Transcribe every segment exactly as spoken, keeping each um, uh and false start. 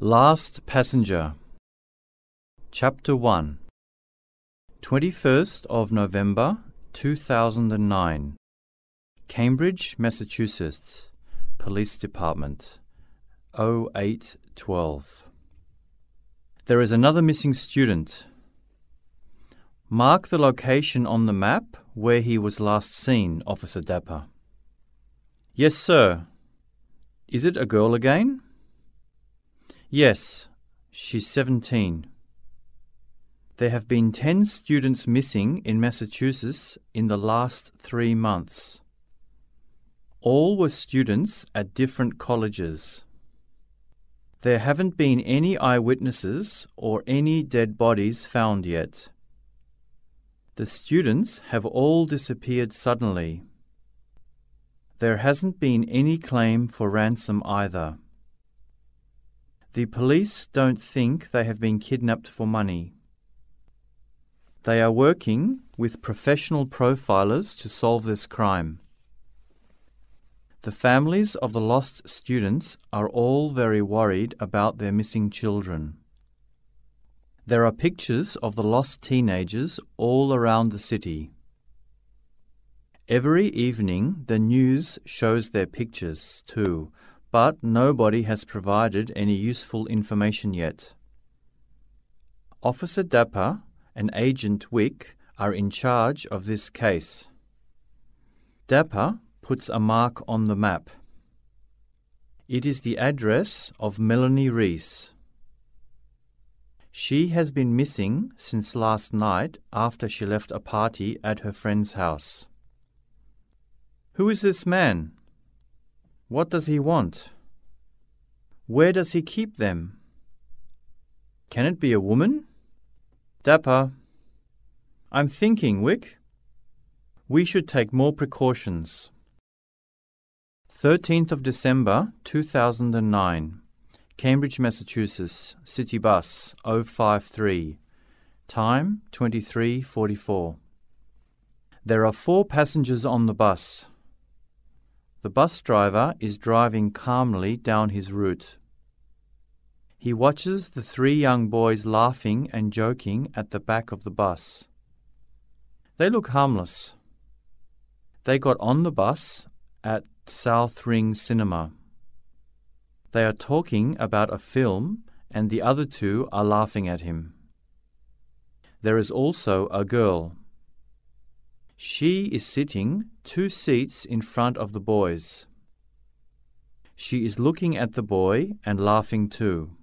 Last Passenger. Chapter one. twenty-first of November two thousand nine. Cambridge, Massachusetts. Police Department. oh eight twelve. There is another missing student. Mark the location on the map where he was last seen, Officer Dapper. Yes, sir. Is it a girl again? Yes, she's seventeen. There have been ten students missing in Massachusetts in the last three months. All were students at different colleges. There haven't been any eyewitnesses or any dead bodies found yet. The students have all disappeared suddenly. There hasn't been any claim for ransom either. The police don't think they have been kidnapped for money. They are working with professional profilers to solve this crime. The families of the lost students are all very worried about their missing children. There are pictures of the lost teenagers all around the city. Every evening the news shows their pictures too, but nobody has provided any useful information yet. Officer Dapper and Agent Wick are in charge of this case. Dapper puts a mark on the map. It is the address of Melanie Reese. She has been missing since last night after she left a party at her friend's house. Who is this man? What does he want? Where does he keep them? Can it be a woman? Dapper. I'm thinking, Wick. We should take more precautions. thirteenth of December two thousand nine. Cambridge, Massachusetts. City Bus oh five three. Time twenty-three forty-four. There are four passengers on the bus. The bus driver is driving calmly down his route. He watches the three young boys laughing and joking at the back of the bus. They look harmless. They got on the bus at South Ring Cinema. They are talking about a film and the other two are laughing at him. There is also a girl. She is sitting two seats in front of the boys. She is looking at the boy and laughing too.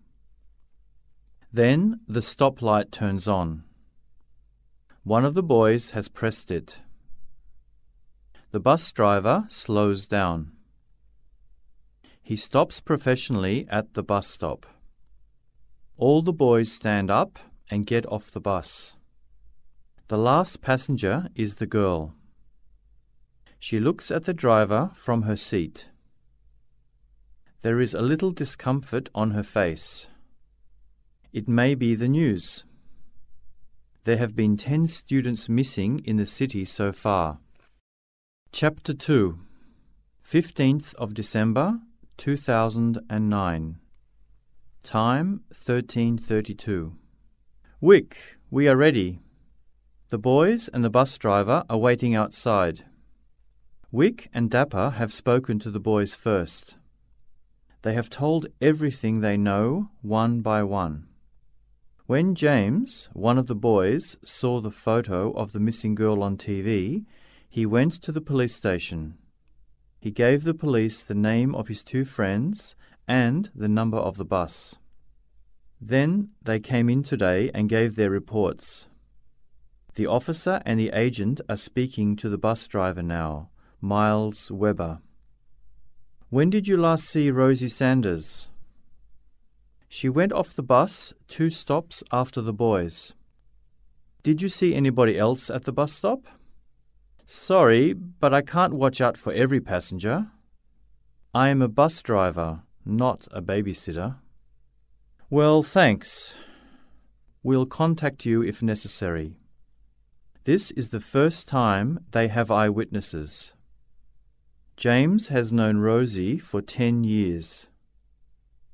Then the stoplight turns on. One of the boys has pressed it. The bus driver slows down. He stops professionally at the bus stop. All the boys stand up and get off the bus. The last passenger is the girl. She looks at the driver from her seat. There is a little discomfort on her face. It may be the news. There have been ten students missing in the city so far. Chapter two. fifteenth of December two thousand nine. Time thirteen thirty-two. Wick, we are ready. The boys and the bus driver are waiting outside. Wick and Dapper have spoken to the boys first. They have told everything they know, one by one. When James, one of the boys, saw the photo of the missing girl on T V, he went to the police station. He gave the police the name of his two friends and the number of the bus. Then they came in today and gave their reports. The officer and the agent are speaking to the bus driver now, Miles Weber. When did you last see Rosie Sanders? She went off the bus two stops after the boys. Did you see anybody else at the bus stop? Sorry, but I can't watch out for every passenger. I am a bus driver, not a babysitter. Well, thanks. We'll contact you if necessary. This is the first time they have eyewitnesses. James has known Rosie for ten years.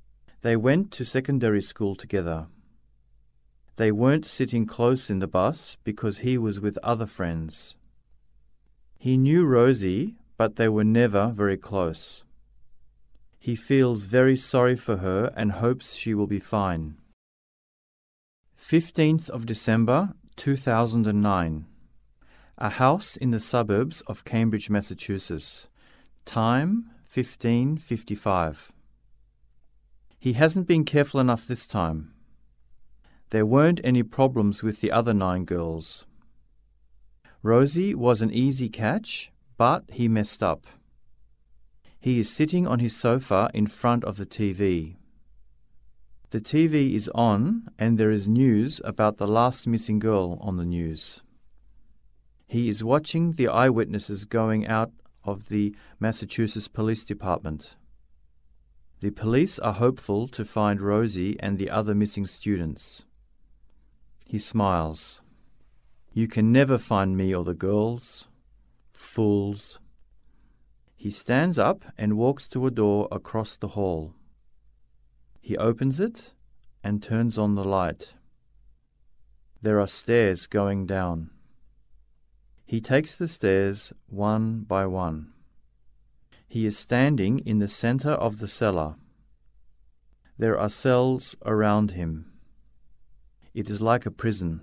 They went to secondary school together. They weren't sitting close in the bus because he was with other friends. He knew Rosie, but they were never very close. He feels very sorry for her and hopes she will be fine. fifteenth of December, two thousand nine. A house in the suburbs of Cambridge, Massachusetts. Time, fifteen fifty-five. He hasn't been careful enough this time. There weren't any problems with the other nine girls. Rosie was an easy catch, but he messed up. He is sitting on his sofa in front of the T V. The T V is on and there is news about the last missing girl on the news. He is watching the eyewitnesses going out of the Massachusetts Police Department. The police are hopeful to find Rosie and the other missing students. He smiles. You can never find me or the girls. Fools. He stands up and walks to a door across the hall. He opens it and turns on the light. There are stairs going down. He takes the stairs one by one. He is standing in the center of the cellar. There are cells around him. It is like a prison.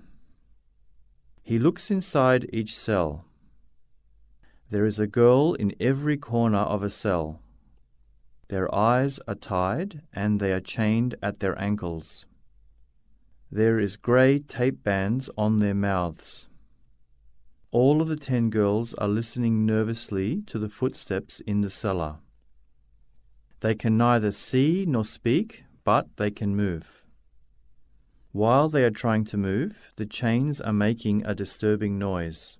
He looks inside each cell. There is a girl in every corner of a cell. Their eyes are tied and they are chained at their ankles. There is grey tape bands on their mouths. All of the ten girls are listening nervously to the footsteps in the cellar. They can neither see nor speak, but they can move. While they are trying to move, the chains are making a disturbing noise.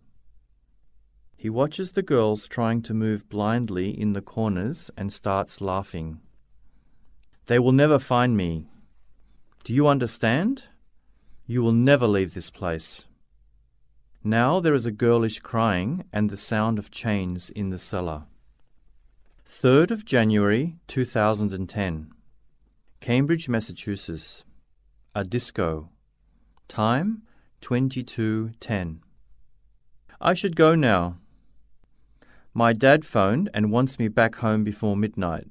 He watches the girls trying to move blindly in the corners and starts laughing. They will never find me. Do you understand? You will never leave this place. Now there is a girlish crying and the sound of chains in the cellar. third of January two thousand ten. Cambridge, Massachusetts. A disco. Time, twenty-two ten. I should go now. My dad phoned and wants me back home before midnight.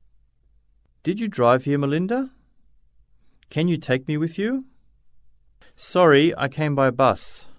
Did you drive here, Melinda? Can you take me with you? Sorry, I came by bus.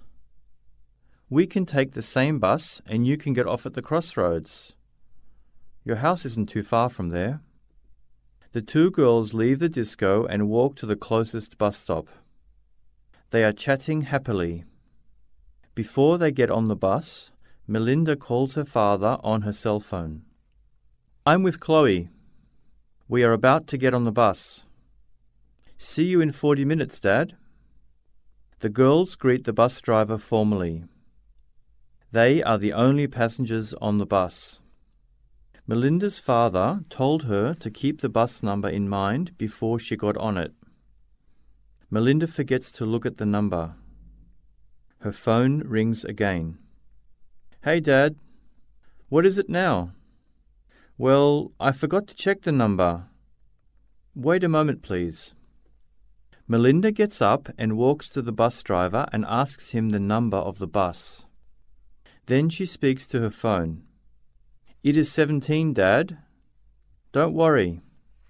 We can take the same bus and you can get off at the crossroads. Your house isn't too far from there. The two girls leave the disco and walk to the closest bus stop. They are chatting happily. Before they get on the bus, Melinda calls her father on her cell phone. I'm with Chloe. We are about to get on the bus. See you in forty minutes, Dad. The girls greet the bus driver formally. They are the only passengers on the bus. Melinda's father told her to keep the bus number in mind before she got on it. Melinda forgets to look at the number. Her phone rings again. Hey, Dad. What is it now? Well, I forgot to check the number. Wait a moment, please. Melinda gets up and walks to the bus driver and asks him the number of the bus. Then she speaks to her phone. It is seventeen, Dad. Don't worry.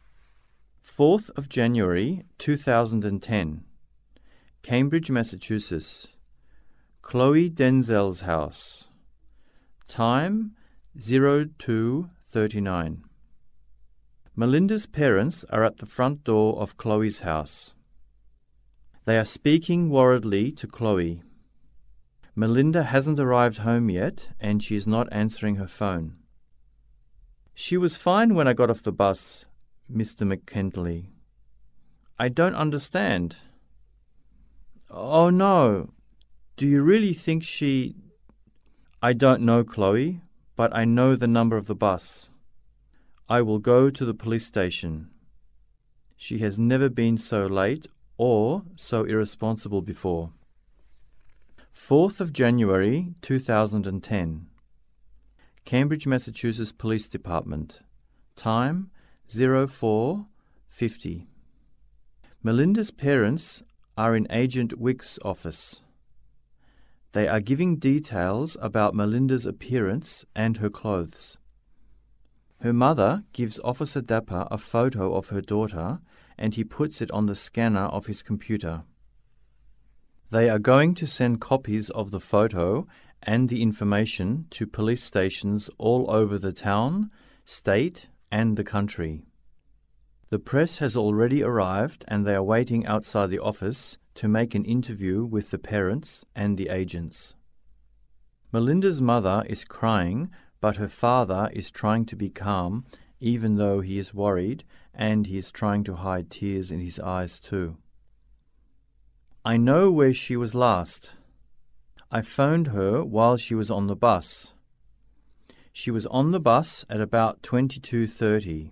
fourth of January two thousand ten. Cambridge, Massachusetts. Chloe Denzel's house. Time, oh two thirty-nine. Melinda's parents are at the front door of Chloe's house. They are speaking worriedly to Chloe. Melinda hasn't arrived home yet and she is not answering her phone. She was fine when I got off the bus, Mister McKinley. I don't understand. Oh no, do you really think she... I don't know, Chloe, but I know the number of the bus. I will go to the police station. She has never been so late or so irresponsible before. fourth of January two thousand ten. Cambridge, Massachusetts Police Department. Time, oh four fifty. Melinda's parents are in Agent Wick's office. They are giving details about Melinda's appearance and her clothes. Her mother gives Officer Dapper a photo of her daughter and he puts it on the scanner of his computer. They are going to send copies of the photo and the information to police stations all over the town, state, and the country. The press has already arrived and they are waiting outside the office to make an interview with the parents and the agents. Melinda's mother is crying, but her father is trying to be calm even though he is worried and he is trying to hide tears in his eyes too. I know where she was last. I phoned her while she was on the bus. She was on the bus at about twenty-two thirty.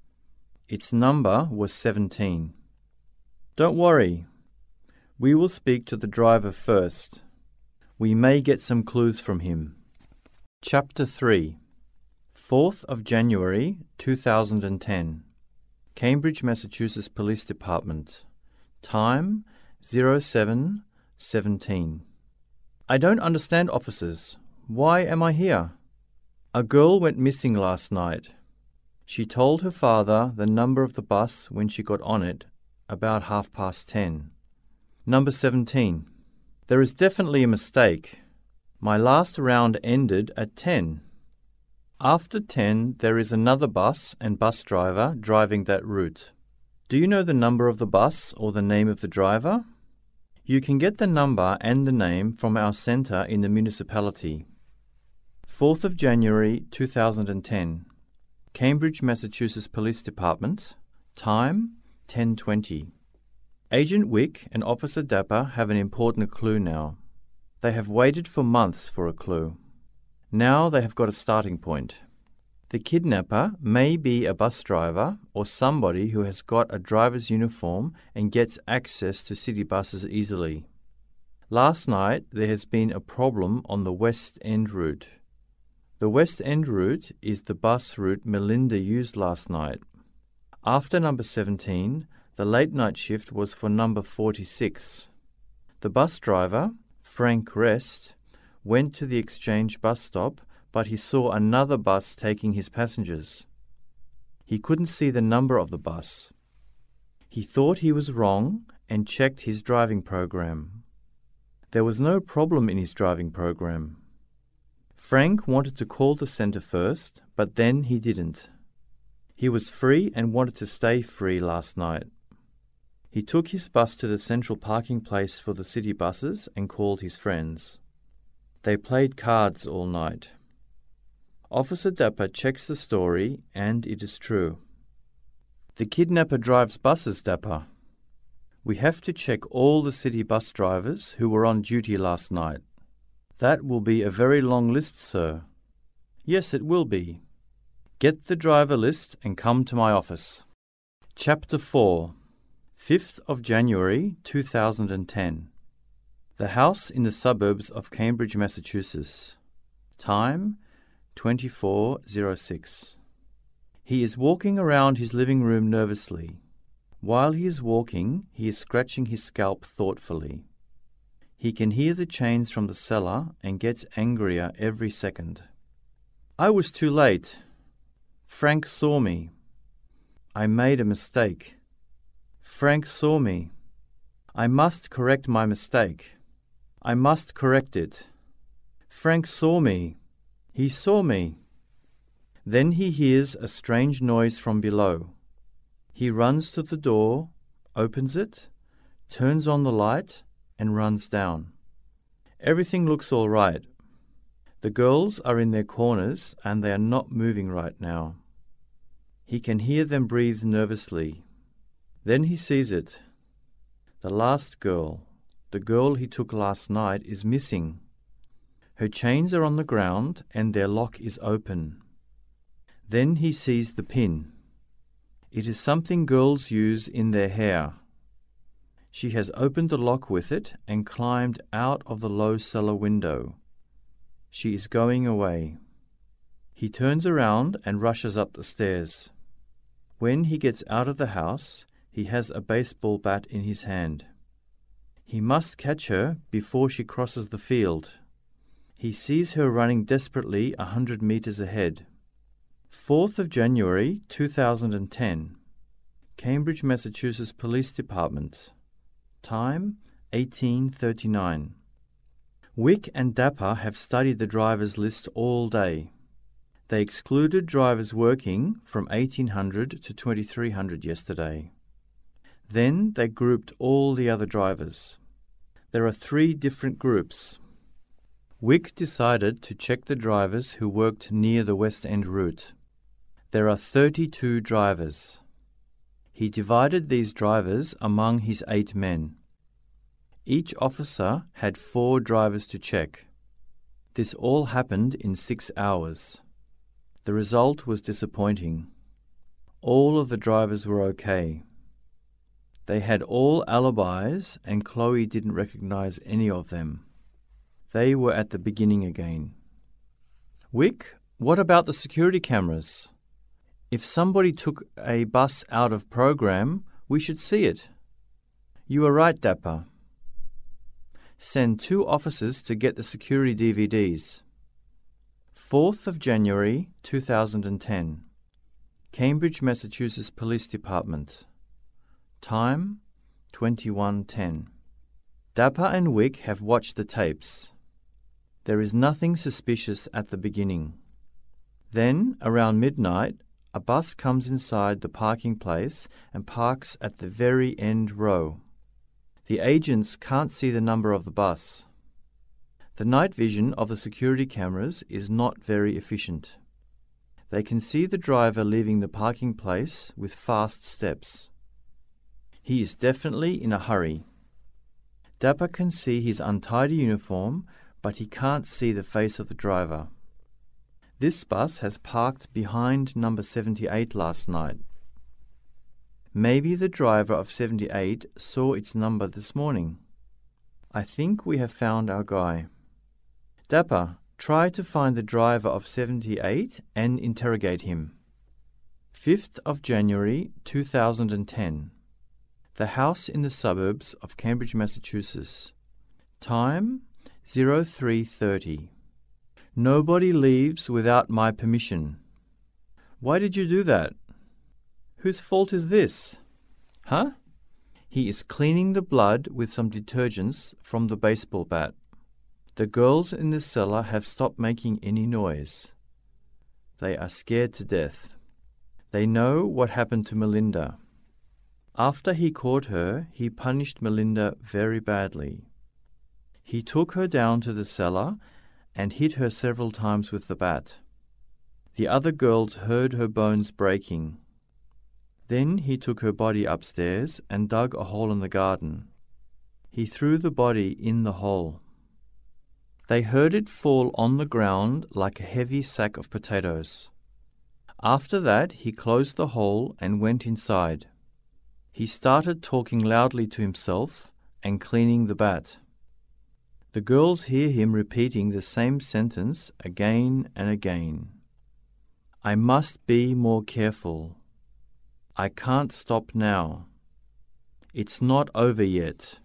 Its number was seventeen. Don't worry. We will speak to the driver first. We may get some clues from him. Chapter three. fourth of January two thousand ten. Cambridge, Massachusetts Police Department. Time zero seven seventeen. I don't understand, officers. Why am I here? A girl went missing last night. She told her father the number of the bus when she got on it, about half past ten. Number seventeen. There is definitely a mistake. My last round ended at ten. After ten, there is another bus and bus driver driving that route. Do you know the number of the bus or the name of the driver? You can get the number and the name from our centre in the municipality. fourth of January two thousand ten. Cambridge, Massachusetts Police Department. Time ten twenty. Agent Wick and Officer Dapper have an important clue now. They have waited for months for a clue. Now they have got a starting point. The kidnapper may be a bus driver or somebody who has got a driver's uniform and gets access to city buses easily. Last night there has been a problem on the West End route. The West End route is the bus route Melinda used last night. After number seventeen, the late night shift was for number forty-six. The bus driver, Frank Rest, went to the Exchange bus stop, but he saw another bus taking his passengers. He couldn't see the number of the bus. He thought he was wrong and checked his driving program. There was no problem in his driving program. Frank wanted to call the centre first, but then he didn't. He was free and wanted to stay free last night. He took his bus to the central parking place for the city buses and called his friends. They played cards all night. Officer Dapper checks the story, and it is true. The kidnapper drives buses, Dapper. We have to check all the city bus drivers who were on duty last night. That will be a very long list, sir. Yes, it will be. Get the driver list and come to my office. Chapter four. fifth of January two thousand ten. The house in the suburbs of Cambridge, Massachusetts. Time twenty-four oh six. He is walking around his living room nervously. While he is walking, he is scratching his scalp thoughtfully. He can hear the chains from the cellar and gets angrier every second. I was too late. Frank saw me. I made a mistake. Frank saw me. I must correct my mistake. I must correct it. Frank saw me. He saw me. Then he hears a strange noise from below. He runs to the door, opens it, turns on the light, and runs down. Everything looks all right. The girls are in their corners and they are not moving right now. He can hear them breathe nervously. Then he sees it. The last girl, the girl he took last night, is missing. Her chains are on the ground and their lock is open. Then he sees the pin. It is something girls use in their hair. She has opened the lock with it and climbed out of the low cellar window. She is going away. He turns around and rushes up the stairs. When he gets out of the house, he has a baseball bat in his hand. He must catch her before she crosses the field. He sees her running desperately a hundred meters ahead. fourth of January two thousand ten. Cambridge, Massachusetts Police Department. Time eighteen thirty-nine. Wick and Dapper have studied the drivers' list all day. They excluded drivers working from eighteen hundred to twenty-three hundred yesterday. Then they grouped all the other drivers. There are three different groups. Wick decided to check the drivers who worked near the West End route. There are thirty-two drivers. He divided these drivers among his eight men. Each officer had four drivers to check. This all happened in six hours. The result was disappointing. All of the drivers were okay. They had all alibis and Chloe didn't recognize any of them. They were at the beginning again. Wick, what about the security cameras? If somebody took a bus out of program, we should see it. You are right, Dapper. Send two officers to get the security D V Ds. fourth of January two thousand ten. Cambridge, Massachusetts Police Department. Time twenty-one ten. Dapper and Wick have watched the tapes. There is nothing suspicious at the beginning. Then, around midnight, a bus comes inside the parking place and parks at the very end row. The agents can't see the number of the bus. The night vision of the security cameras is not very efficient. They can see the driver leaving the parking place with fast steps. He is definitely in a hurry. Dapper can see his untidy uniform, but he can't see the face of the driver. This bus has parked behind number seventy-eight last night. Maybe the driver of seventy-eight saw its number this morning. I think we have found our guy. Dapper, try to find the driver of seventy-eight and interrogate him. fifth of January two thousand ten. The house in the suburbs of Cambridge, Massachusetts. Time oh three thirty. Nobody leaves without my permission. Why did you do that? Whose fault is this? Huh? He is cleaning the blood with some detergents from the baseball bat. The girls in the cellar have stopped making any noise. They are scared to death. They know what happened to Melinda. After he caught her, he punished Melinda very badly. He took her down to the cellar and hit her several times with the bat. The other girls heard her bones breaking. Then he took her body upstairs and dug a hole in the garden. He threw the body in the hole. They heard it fall on the ground like a heavy sack of potatoes. After that, he closed the hole and went inside. He started talking loudly to himself and cleaning the bat. The girls hear him repeating the same sentence again and again. I must be more careful. I can't stop now. It's not over yet.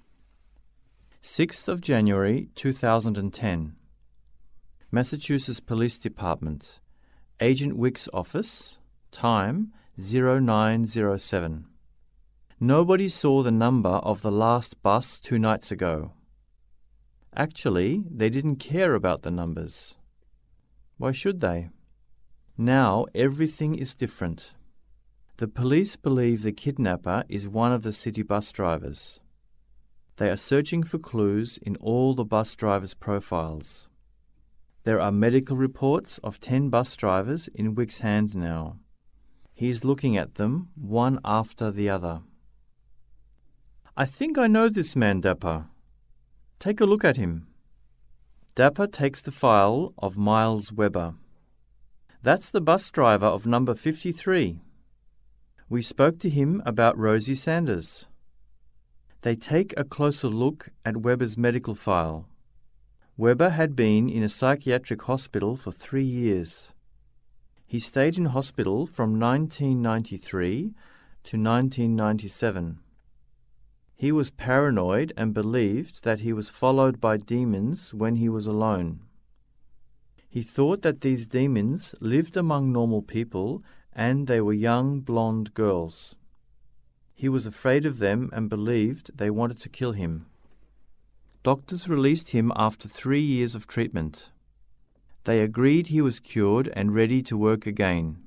sixth of January two thousand ten. Massachusetts Police Department. Agent Wick's office. Time oh nine oh seven. Nobody saw the number of the last bus two nights ago. Actually, they didn't care about the numbers. Why should they? Now everything is different. The police believe the kidnapper is one of the city bus drivers. They are searching for clues in all the bus drivers' profiles. There are medical reports of ten bus drivers in Wick's hand now. He is looking at them, one after the other. I think I know this man, Dapper. Take a look at him. Dapper takes the file of Miles Webber. That's the bus driver of number fifty-three. We spoke to him about Rosie Sanders. They take a closer look at Webber's medical file. Webber had been in a psychiatric hospital for three years. He stayed in hospital from nineteen ninety-three to nineteen ninety-seven. He was paranoid and believed that he was followed by demons when he was alone. He thought that these demons lived among normal people and they were young blonde girls. He was afraid of them and believed they wanted to kill him. Doctors released him after three years of treatment. They agreed he was cured and ready to work again.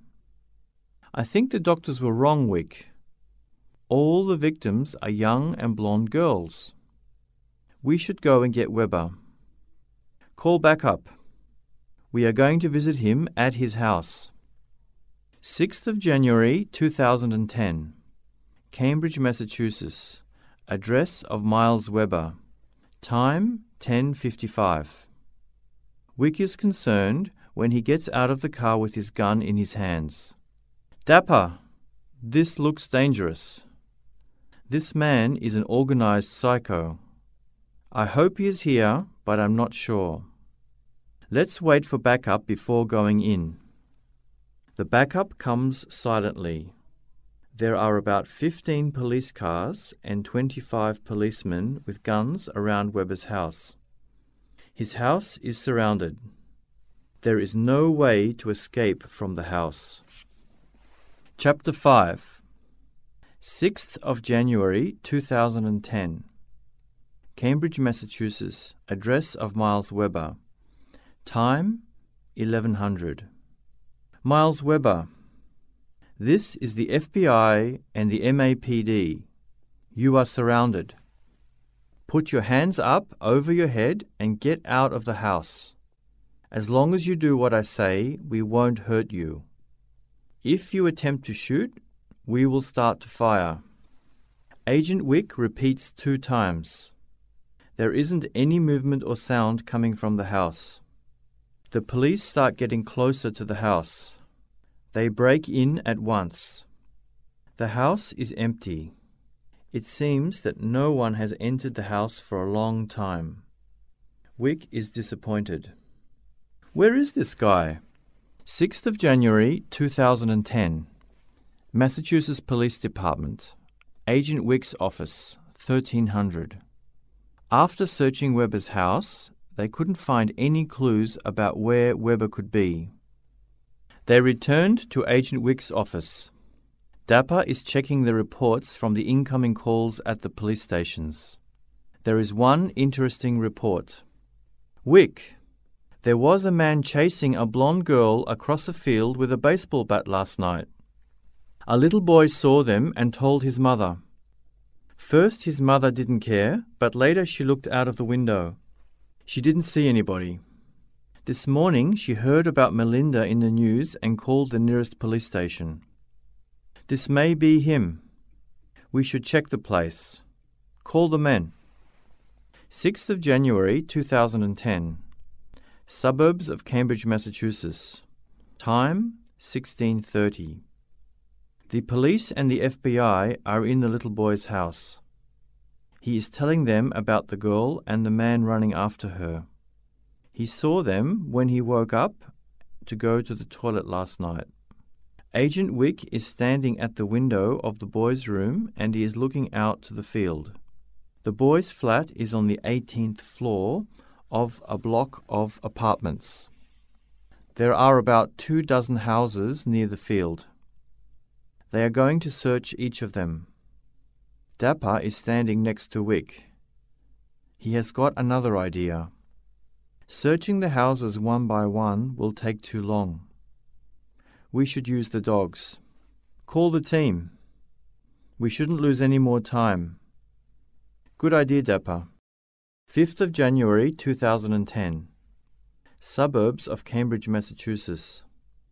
I think the doctors were wrong, Wick. All the victims are young and blonde girls. We should go and get Webber. Call back up. We are going to visit him at his house. sixth of January two thousand ten. Cambridge, Massachusetts. Address of Miles Webber. Time ten fifty-five. Wick is concerned when he gets out of the car with his gun in his hands. Dapper, this looks dangerous. This man is an organized psycho. I hope he is here, but I'm not sure. Let's wait for backup before going in. The backup comes silently. There are about fifteen police cars and twenty-five policemen with guns around Webber's house. His house is surrounded. There is no way to escape from the house. Chapter five. sixth of January two thousand ten. Cambridge, Massachusetts. Address of Miles Webber. Time eleven hundred. Miles Webber. This is the F B I and the M A P D. You are surrounded. Put your hands up over your head and get out of the house. As long as you do what I say, we won't hurt you. If you attempt to shoot, we will start to fire. Agent Wick repeats two times. There isn't any movement or sound coming from the house. The police start getting closer to the house. They break in at once. The house is empty. It seems that no one has entered the house for a long time. Wick is disappointed. Where is this guy? sixth of January two thousand ten. Massachusetts Police Department. Agent Wick's office, thirteen hundred. After searching Webber's house, they couldn't find any clues about where Webber could be. They returned to Agent Wick's office. Dapper is checking the reports from the incoming calls at the police stations. There is one interesting report. Wick, there was a man chasing a blonde girl across a field with a baseball bat last night. A little boy saw them and told his mother. First his mother didn't care, but later she looked out of the window. She didn't see anybody. This morning she heard about Melinda in the news and called the nearest police station. This may be him. We should check the place. Call the men. sixth of January two thousand ten. Suburbs of Cambridge, Massachusetts. Time sixteen thirty. The police and the F B I are in the little boy's house. He is telling them about the girl and the man running after her. He saw them when he woke up to go to the toilet last night. Agent Wick is standing at the window of the boy's room and he is looking out to the field. The boy's flat is on the eighteenth floor of a block of apartments. There are about two dozen houses near the field. They are going to search each of them. Dapper is standing next to Wick. He has got another idea. Searching the houses one by one will take too long. We should use the dogs. Call the team. We shouldn't lose any more time. Good idea, Dapper. fifth of January two thousand ten. Suburbs of Cambridge, Massachusetts.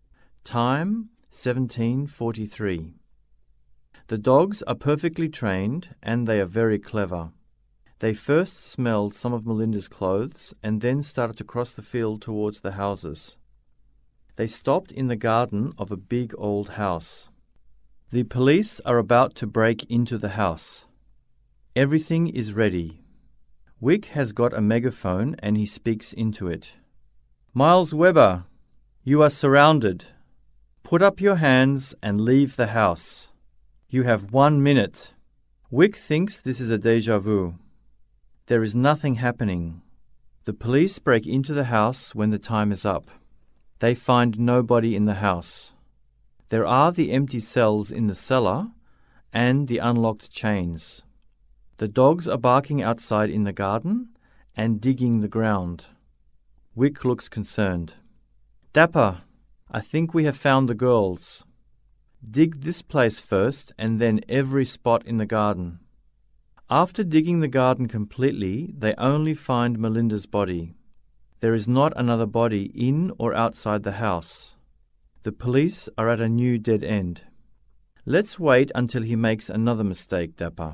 Time seventeen forty-three. The dogs are perfectly trained and they are very clever. They first smelled some of Melinda's clothes and then started to cross the field towards the houses. They stopped in the garden of a big old house. The police are about to break into the house. Everything is ready. Wick has got a megaphone and he speaks into it. Miles Webber, you are surrounded. Put up your hands and leave the house. You have one minute. Wick thinks this is a déjà vu. There is nothing happening. The police break into the house when the time is up. They find nobody in the house. There are the empty cells in the cellar and the unlocked chains. The dogs are barking outside in the garden and digging the ground. Wick looks concerned. Dapper, I think we have found the girls. Dig this place first and then every spot in the garden. After digging the garden completely, they only find Melinda's body. There is not another body in or outside the house. The police are at a new dead end. Let's wait until he makes another mistake, Dapper.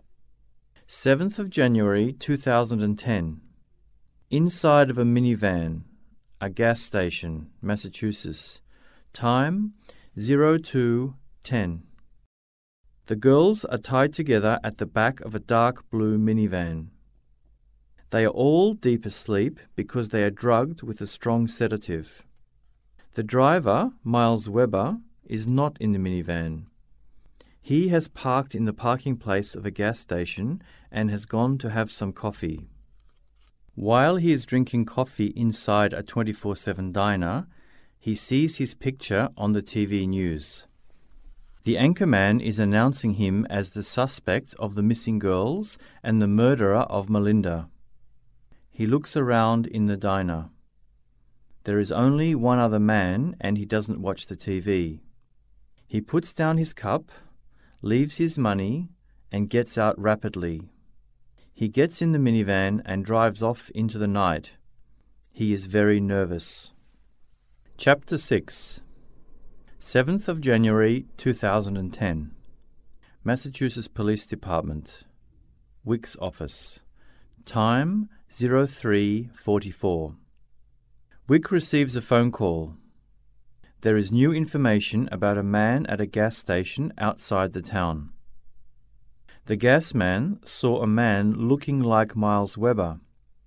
seventh of January two thousand ten. Inside of a minivan, a gas station, Massachusetts. Time zero two ten. The girls are tied together at the back of a dark blue minivan. They are all deep asleep because they are drugged with a strong sedative. The driver, Miles Weber, is not in the minivan. He has parked in the parking place of a gas station and has gone to have some coffee. While he is drinking coffee inside a twenty-four seven diner, he sees his picture on the T V news. The anchorman is announcing him as the suspect of the missing girls and the murderer of Melinda. He looks around in the diner. There is only one other man and he doesn't watch the T V. He puts down his cup, leaves his money, and gets out rapidly. He gets in the minivan and drives off into the night. He is very nervous. Chapter six. seventh of January two thousand ten. Massachusetts Police Department. Wick's office. Time zero three forty-four. Wick receives a phone call. There is new information about a man at a gas station outside the town. The gas man saw a man looking like Miles Weber.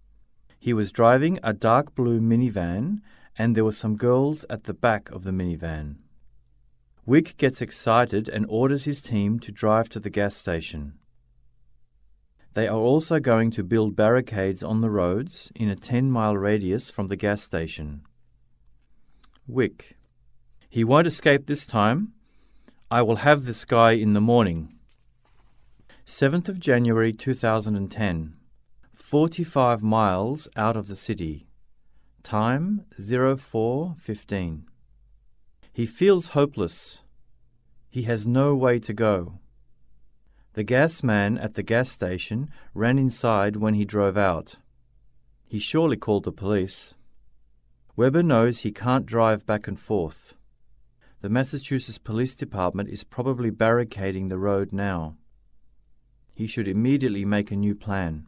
He was driving a dark blue minivan and there were some girls at the back of the minivan. Wick gets excited and orders his team to drive to the gas station. They are also going to build barricades on the roads in a ten-mile radius from the gas station. Wick. He won't escape this time. I will have this guy in the morning. seventh of January two thousand ten. forty-five miles out of the city. Time zero four fifteen. He feels hopeless. He has no way to go. The gas man at the gas station ran inside when he drove out. He surely called the police. Weber knows he can't drive back and forth. The Massachusetts Police Department is probably barricading the road now. He should immediately make a new plan.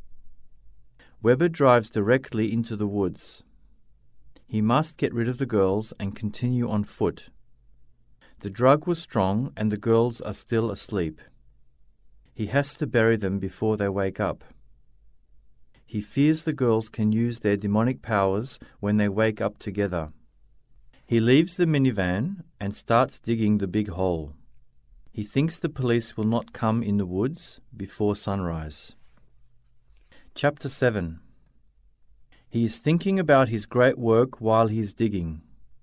Weber drives directly into the woods. He must get rid of the girls and continue on foot. The drug was strong and the girls are still asleep. He has to bury them before they wake up. He fears the girls can use their demonic powers when they wake up together. He leaves the minivan and starts digging the big hole. He thinks the police will not come in the woods before sunrise. Chapter seven. He is thinking about his great work while he is digging.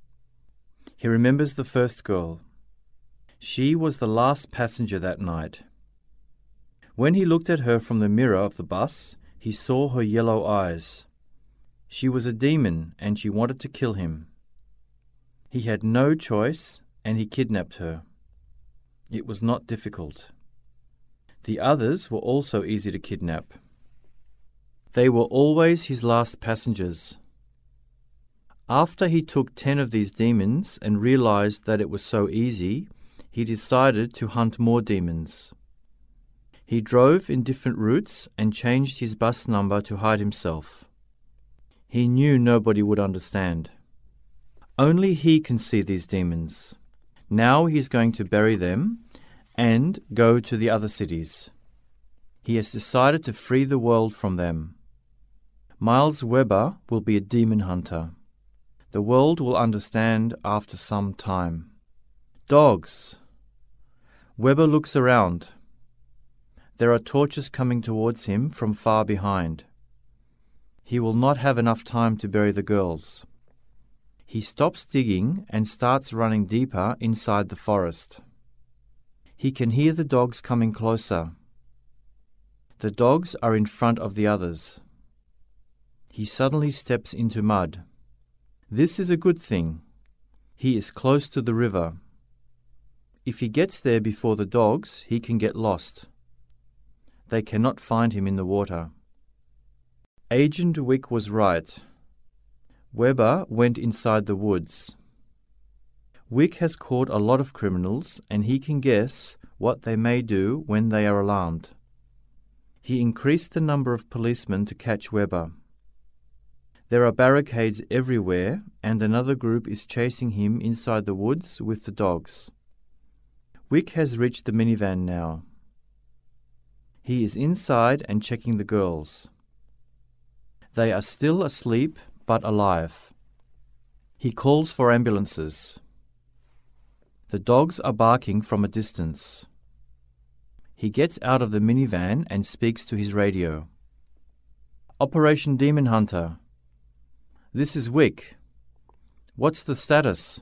He remembers the first girl. She was the last passenger that night. When he looked at her from the mirror of the bus, he saw her yellow eyes. She was a demon and she wanted to kill him. He had no choice and he kidnapped her. It was not difficult. The others were also easy to kidnap. They were always his last passengers. After he took ten of these demons and realized that it was so easy, he decided to hunt more demons. He drove in different routes and changed his bus number to hide himself. He knew nobody would understand. Only he can see these demons. Now he's going to bury them and go to the other cities. He has decided to free the world from them. Miles Weber will be a demon hunter. The world will understand after some time. Dogs! Weber looks around. There are torches coming towards him from far behind. He will not have enough time to bury the girls. He stops digging and starts running deeper inside the forest. He can hear the dogs coming closer. The dogs are in front of the others. He suddenly steps into mud. This is a good thing. He is close to the river. If he gets there before the dogs, he can get lost. They cannot find him in the water. Agent Wick was right. Weber went inside the woods. Wick has caught a lot of criminals, and he can guess what they may do when they are alarmed. He increased the number of policemen to catch Weber. There are barricades everywhere, and another group is chasing him inside the woods with the dogs. Wick has reached the minivan now. He is inside and checking the girls. They are still asleep but alive. He calls for ambulances. The dogs are barking from a distance. He gets out of the minivan and speaks to his radio. Operation Demon Hunter. This is Wick. What's the status?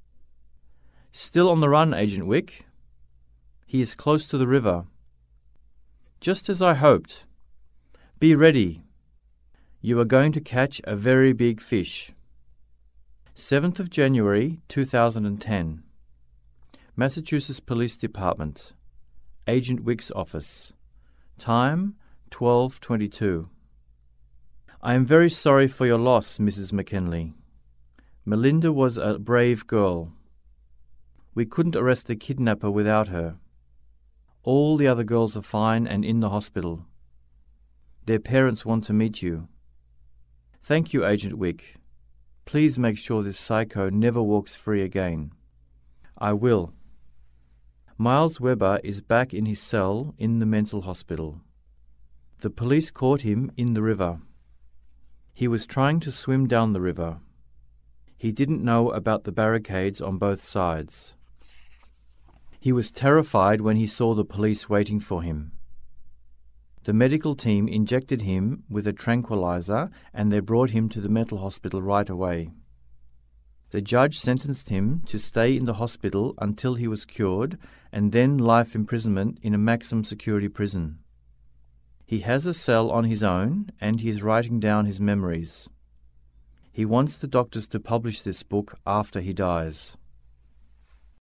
Still on the run, Agent Wick. He is close to the river. Just as I hoped. Be ready. You are going to catch a very big fish. seventh of January two thousand ten. Massachusetts Police Department. Agent Wick's office. Time twelve twenty-two. I am very sorry for your loss, Missus McKinley. Melinda was a brave girl. We couldn't arrest the kidnapper without her. All the other girls are fine and in the hospital. Their parents want to meet you. Thank you, Agent Wick. Please make sure this psycho never walks free again. I will. Miles Weber is back in his cell in the mental hospital. The police caught him in the river. He was trying to swim down the river. He didn't know about the barricades on both sides. He was terrified when he saw the police waiting for him. The medical team injected him with a tranquilizer and they brought him to the mental hospital right away. The judge sentenced him to stay in the hospital until he was cured and then life imprisonment in a maximum security prison. He has a cell on his own and he is writing down his memories. He wants the doctors to publish this book after he dies.